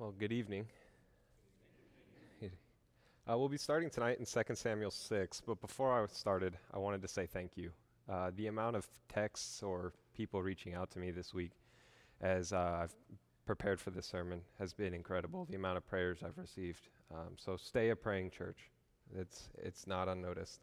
Well, good evening. We'll be starting tonight in 2 Samuel 6, but before I started, I wanted to say thank you. The amount of texts or people reaching out to me this week as I've prepared for this sermon has been incredible. The amount of prayers I've received. So stay a praying church. It's not unnoticed.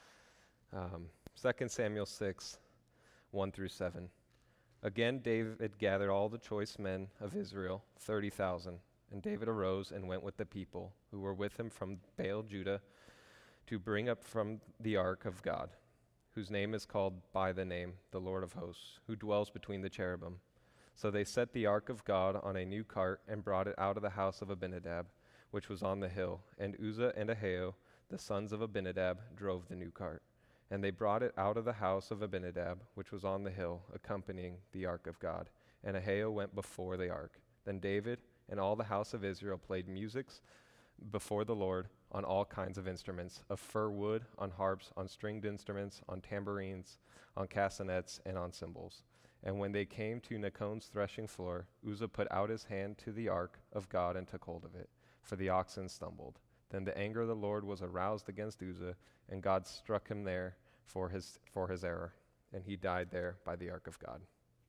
2 Samuel 6, 1 through 7. Again, David gathered all the choice men of Israel, 30,000. And David arose and went with the people who were with him from Baal Judah to bring up from the ark of God, whose name is called by the name, the Lord of hosts, who dwells between the cherubim. So they set the ark of God on a new cart and brought it out of the house of Abinadab, which was on the hill. And Uzzah and Ahio, the sons of Abinadab, drove the new cart. And they brought it out of the house of Abinadab, which was on the hill, accompanying the ark of God. And Ahio went before the ark. Then David and all the house of Israel played music before the Lord on all kinds of instruments, of fir wood, on harps, on stringed instruments, on tambourines, on castanets, and on cymbals. And when they came to Nacon's threshing floor, Uzzah put out his hand to the ark of God and took hold of it, for the oxen stumbled. Then the anger of the Lord was aroused against Uzzah, and God struck him there for his error, and he died there by the ark of God.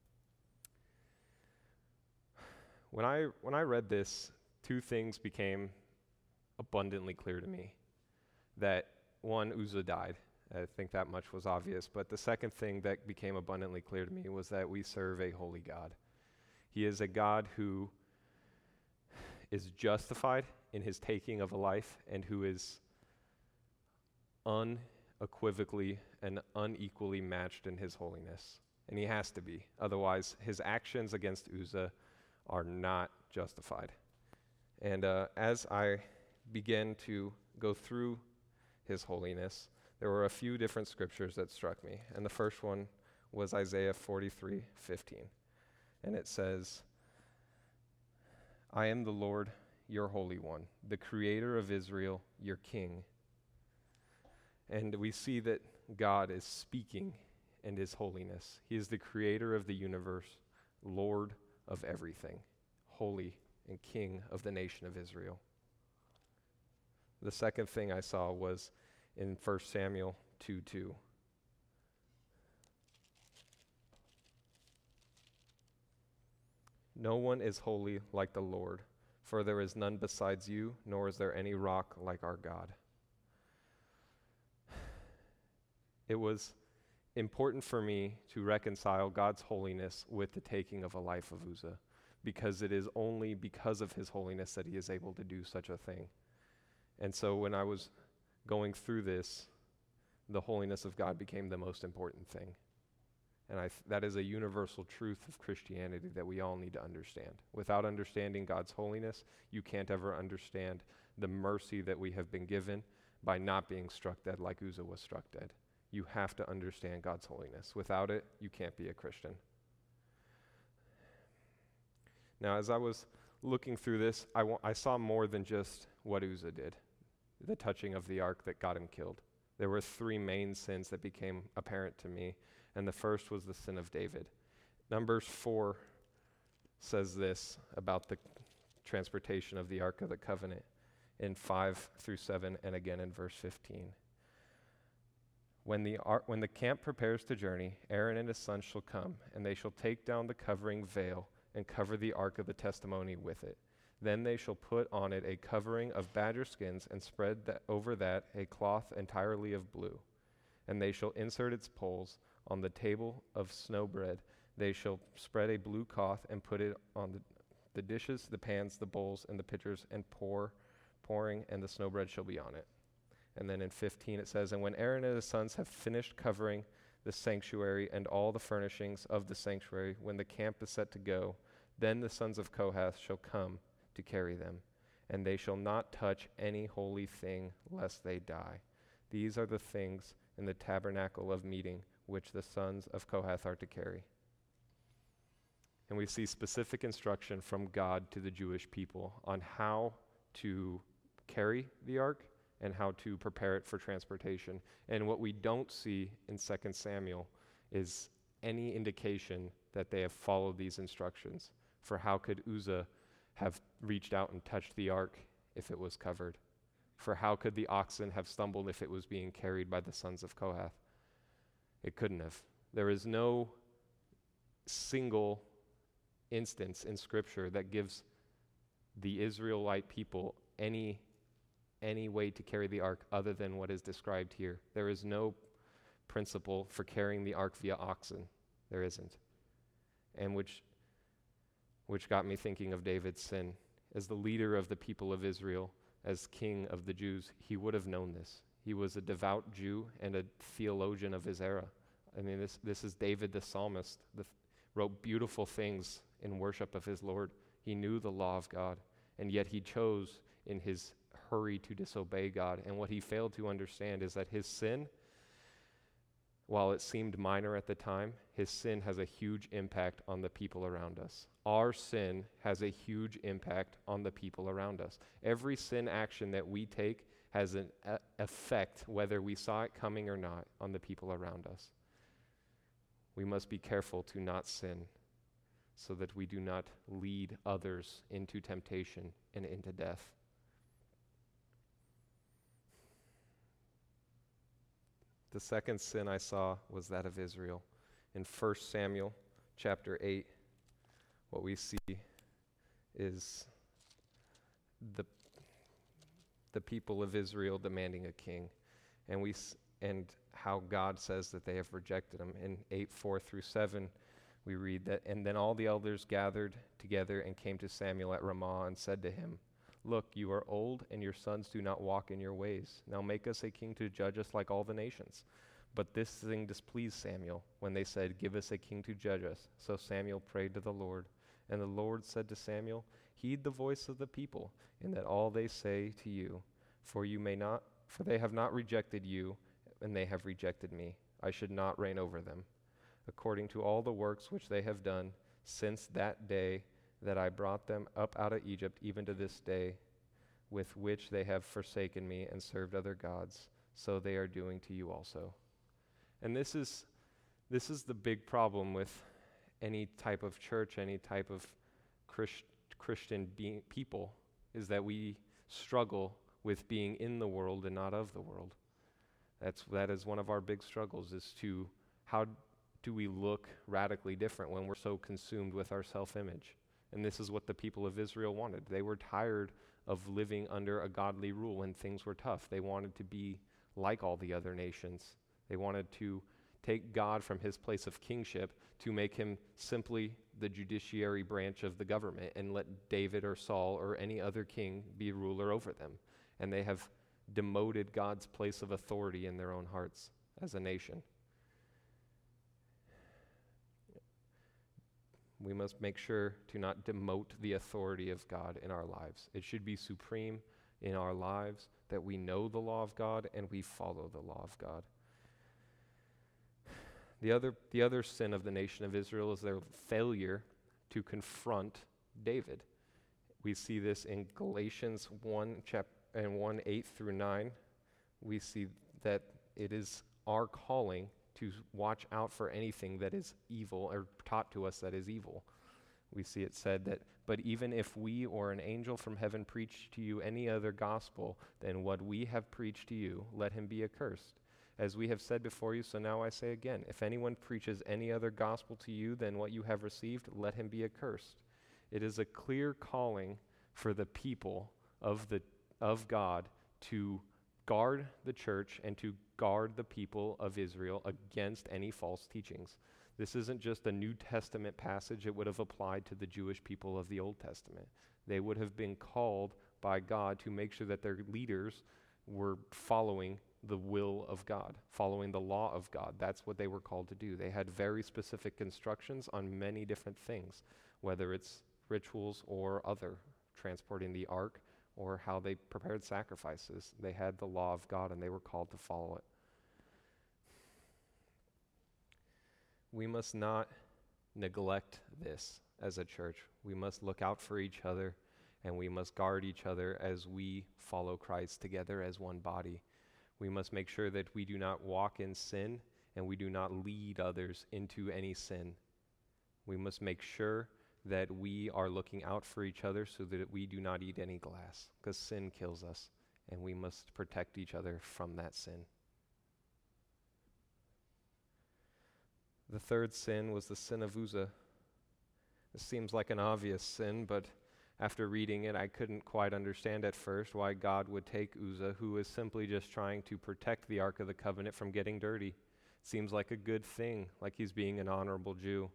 When I read this, two things became abundantly clear to me. That one, Uzzah died. I think that much was obvious. But the second thing that became abundantly clear to me was that we serve a holy God. He is a God who is justified in his taking of a life and who is unequivocally and unequally matched in his holiness. And he has to be. Otherwise, his actions against Uzzah are not justified. And as I began to go through his holiness, there were a few different scriptures that struck me. And the first one was Isaiah 43:15. And it says, I am the Lord, your Holy One, the Creator of Israel, your King. And we see that God is speaking in his holiness. He is the Creator of the universe, Lord of everything, holy and King of the nation of Israel. The second thing I saw was in 1 Samuel 2:2. No one is holy like the Lord, for there is none besides you, nor is there any rock like our God. It was important for me to reconcile God's holiness with the taking of a life of Uzzah, because it is only because of his holiness that he is able to do such a thing. And so when I was going through this, the holiness of God became the most important thing. And that is a universal truth of Christianity that we all need to understand. Without understanding God's holiness, you can't ever understand the mercy that we have been given by not being struck dead like Uzzah was struck dead. You have to understand God's holiness. Without it, you can't be a Christian. Now, as I was looking through this, I saw more than just what Uzzah did, the touching of the ark that got him killed. There were three main sins that became apparent to me, and the first was the sin of David. Numbers 4 says this about the transportation of the Ark of the Covenant in 5-7 and again in verse 15. When the camp prepares to journey, Aaron and his sons shall come, and they shall take down the covering veil and cover the ark of the testimony with it. Then they shall put on it a covering of badger skins and spread over that a cloth entirely of blue. And they shall insert its poles on the table of snowbread. They shall spread a blue cloth and put it on the dishes, the pans, the bowls, and the pitchers, and pouring, and the snowbread shall be on it. And then in 15 it says, and when Aaron and his sons have finished covering the sanctuary and all the furnishings of the sanctuary, when the camp is set to go, then the sons of Kohath shall come to carry them, and they shall not touch any holy thing lest they die. These are the things in the tabernacle of meeting which the sons of Kohath are to carry. And we see specific instruction from God to the Jewish people on how to carry the ark and how to prepare it for transportation. And what we don't see in 2 Samuel is any indication that they have followed these instructions. For how could Uzzah have reached out and touched the ark if it was covered? For how could the oxen have stumbled if it was being carried by the sons of Kohath? It couldn't have. There is no single instance in Scripture that gives the Israelite people any way to carry the ark other than what is described here. There is no principle for carrying the ark via oxen. There isn't. And which got me thinking of David's sin. As the leader of the people of Israel, as king of the Jews, he would have known this. He was a devout Jew and a theologian of his era. I mean, this is David the psalmist, wrote beautiful things in worship of his Lord. He knew the law of God, and yet he chose in his hurry to disobey God. And what he failed to understand is that his sin, while it seemed minor at the time, his sin has a huge impact on the people around us. Our sin has a huge impact on the people around us. Every sin action that we take has an effect, whether we saw it coming or not, on the people around us. We must be careful to not sin so that we do not lead others into temptation and into death. The second sin I saw was that of Israel. In 1 Samuel chapter 8, what we see is the people of Israel demanding a king, and how God says that they have rejected him. In 8:4-7, we read that, and then all the elders gathered together and came to Samuel at Ramah and said to him, "Look, you are old, and your sons do not walk in your ways. Now make us a king to judge us like all the nations." But this thing displeased Samuel when they said, "Give us a king to judge us." So Samuel prayed to the Lord. And the Lord said to Samuel, "Heed the voice of the people, in that all they say to you, for they have not rejected you, and they have rejected me. I should not reign over them, according to all the works which they have done since that day that I brought them up out of Egypt, even to this day, with which they have forsaken me and served other gods, so they are doing to you also." And this is the big problem with any type of church, any type of Christian people, is that we struggle with being in the world and not of the world. That is one of our big struggles, is to how do we look radically different when we're so consumed with our self-image? And this is what the people of Israel wanted. They were tired of living under a godly rule when things were tough. They wanted to be like all the other nations. They wanted to take God from his place of kingship to make him simply the judiciary branch of the government and let David or Saul or any other king be ruler over them. And they have demoted God's place of authority in their own hearts as a nation. We must make sure to not demote the authority of God in our lives. It should be supreme in our lives that we know the law of God and we follow the law of God. The other sin of the nation of Israel is their failure to confront David. We see this in Galatians 1:8-9. We see that it is our calling to watch out for anything that is evil, or taught to us that is evil. We see it said that, "But even if we or an angel from heaven preach to you any other gospel than what we have preached to you, let him be accursed. As we have said before you, so now I say again, if anyone preaches any other gospel to you than what you have received, let him be accursed." It is a clear calling for the people of God to guard the church and to guard the people of Israel against any false teachings. This isn't just a New Testament passage. It would have applied to the Jewish people of the Old Testament. They would have been called by God to make sure that their leaders were following the will of God, following the law of God. That's what they were called to do. They had very specific instructions on many different things, whether it's rituals or other, transporting the ark, or how they prepared sacrifices. They had the law of God and they were called to follow it. We must not neglect this as a church. We must look out for each other and we must guard each other as we follow Christ together as one body. We must make sure that we do not walk in sin and we do not lead others into any sin. We must make sure that we are looking out for each other so that we do not eat any glass, because sin kills us, and we must protect each other from that sin. The third sin was the sin of Uzzah. This seems like an obvious sin, but after reading it, I couldn't quite understand at first why God would take Uzzah, who was simply just trying to protect the Ark of the Covenant from getting dirty. Seems like a good thing, like he's being an honorable Jew.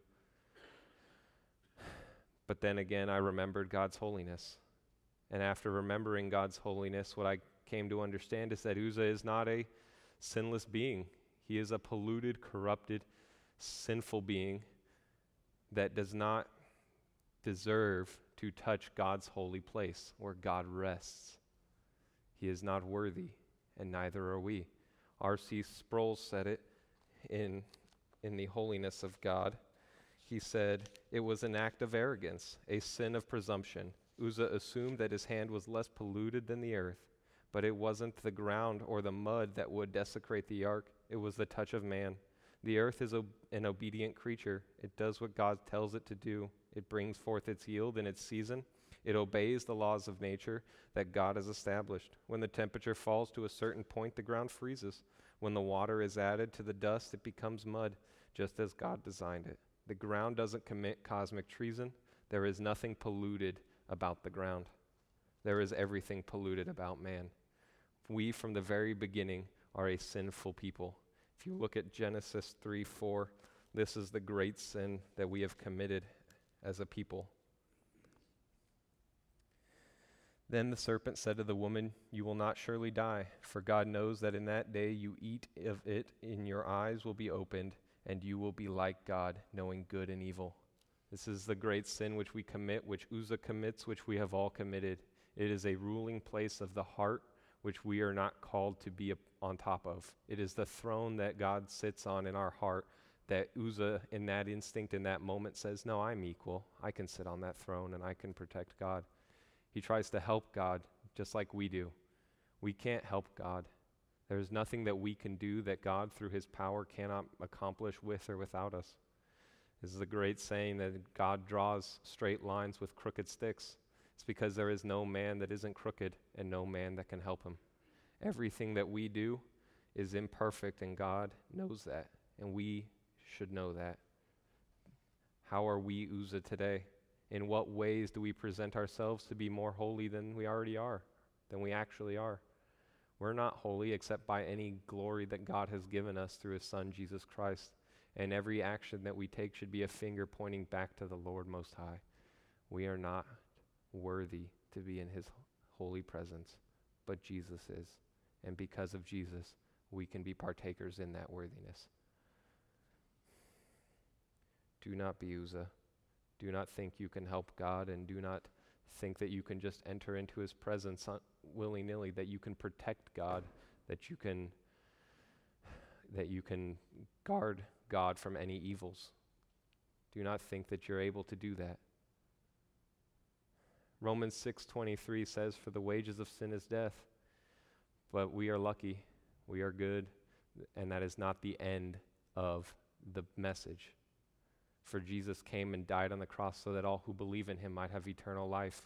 But then again, I remembered God's holiness. And after remembering God's holiness, what I came to understand is that Uzzah is not a sinless being. He is a polluted, corrupted, sinful being that does not deserve to touch God's holy place where God rests. He is not worthy, and neither are we. R.C. Sproul said it in The Holiness of God. He said, "It was an act of arrogance, a sin of presumption. Uzzah assumed that his hand was less polluted than the earth, but it wasn't the ground or the mud that would desecrate the ark. It was the touch of man. The earth is an obedient creature. It does what God tells it to do. It brings forth its yield in its season. It obeys the laws of nature that God has established. When the temperature falls to a certain point, the ground freezes. When the water is added to the dust, it becomes mud, just as God designed it. The ground doesn't commit cosmic treason. There is nothing polluted about the ground. There is everything polluted about man. We, from the very beginning, are a sinful people. If you look at Genesis 3:4, this is the great sin that we have committed as a people. Then the serpent said to the woman, "You will not surely die, for God knows that in that day you eat of it, and your eyes will be opened, and you will be like God, knowing good and evil." This is the great sin which we commit, which Uzzah commits, which we have all committed. It is a ruling place of the heart, which we are not called to be on top of. It is the throne that God sits on in our heart, that Uzzah, in that instinct, in that moment, says, "No, I'm equal. I can sit on that throne, and I can protect God." He tries to help God, just like we do. We can't help God. There's nothing that we can do that God, through his power, cannot accomplish with or without us. This is a great saying that God draws straight lines with crooked sticks. It's because there is no man that isn't crooked and no man that can help him. Everything that we do is imperfect, and God knows that, and we should know that. How are we Uzzah today? In what ways do we present ourselves to be more holy than we already are, than we actually are? We're not holy except by any glory that God has given us through his Son, Jesus Christ. And every action that we take should be a finger pointing back to the Lord Most High. We are not worthy to be in his holy presence, but Jesus is. And because of Jesus, we can be partakers in that worthiness. Do not be Uzzah. Do not think you can help God, and do not think that you can just enter into his presence willy-nilly, that you can protect God, that you can guard God from any evils. Do not think that you're able to do that. Romans 6:23 says, "For the wages of sin is death." But we are lucky, we are good, and that is not the end of the message. For Jesus came and died on the cross so that all who believe in him might have eternal life.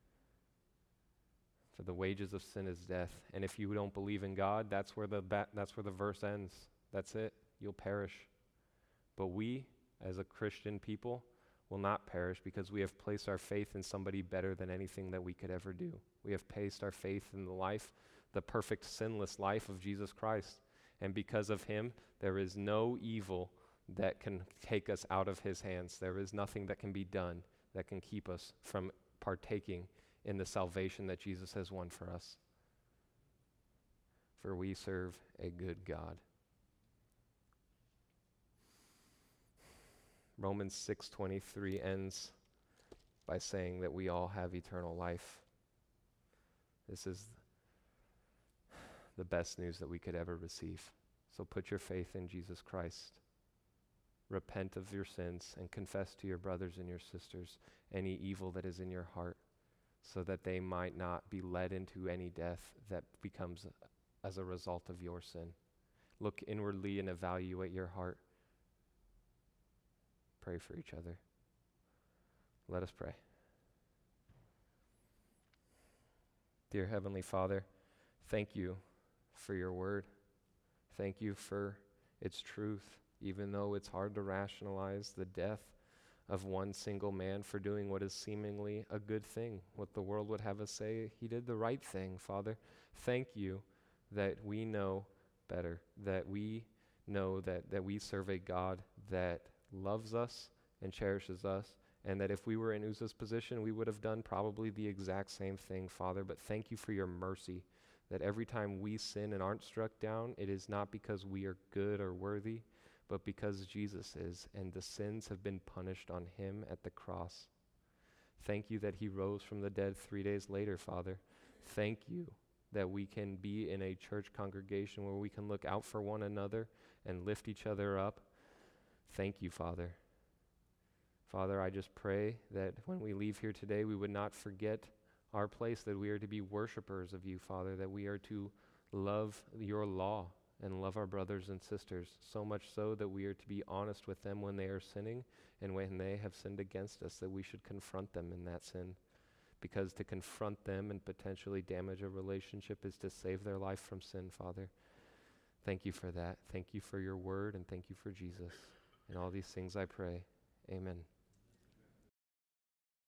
For the wages of sin is death. And if you don't believe in God, that's where the verse ends. That's it. You'll perish. But we, as a Christian people, will not perish because we have placed our faith in somebody better than anything that we could ever do. We have placed our faith in the perfect sinless life of Jesus Christ. And because of him, there is no evil that can take us out of his hands. There is nothing that can be done that can keep us from partaking in the salvation that Jesus has won for us. For we serve a good God. Romans 6:23 ends by saying that we all have eternal life. This is the best news that we could ever receive. So put your faith in Jesus Christ. Repent of your sins and confess to your brothers and your sisters any evil that is in your heart, so that they might not be led into any death that becomes as a result of your sin. Look inwardly and evaluate your heart. Pray for each other. Let us pray. Dear Heavenly Father, thank you for your word. Thank you for its truth, even though it's hard to rationalize the death of one single man for doing what is seemingly a good thing. What the world would have us say, he did the right thing, Father. Thank you that we know better, that we know that we serve a God that loves us and cherishes us, and that if we were in Uzzah's position, we would have done probably the exact same thing, Father. But thank you for your mercy, that every time we sin and aren't struck down, it is not because we are good or worthy, but because Jesus is, and the sins have been punished on him at the cross. Thank you that he rose from the dead 3 days later, Father. Thank you that we can be in a church congregation where we can look out for one another and lift each other up. Thank you, Father. Father, I just pray that when we leave here today, we would not forget our place, that we are to be worshipers of you, Father, that we are to love your law and love our brothers and sisters, so much so that we are to be honest with them when they are sinning and when they have sinned against us, that we should confront them in that sin. Because to confront them and potentially damage a relationship is to save their life from sin, Father. Thank you for that. Thank you for your word, and thank you for Jesus. In all these things I pray. Amen.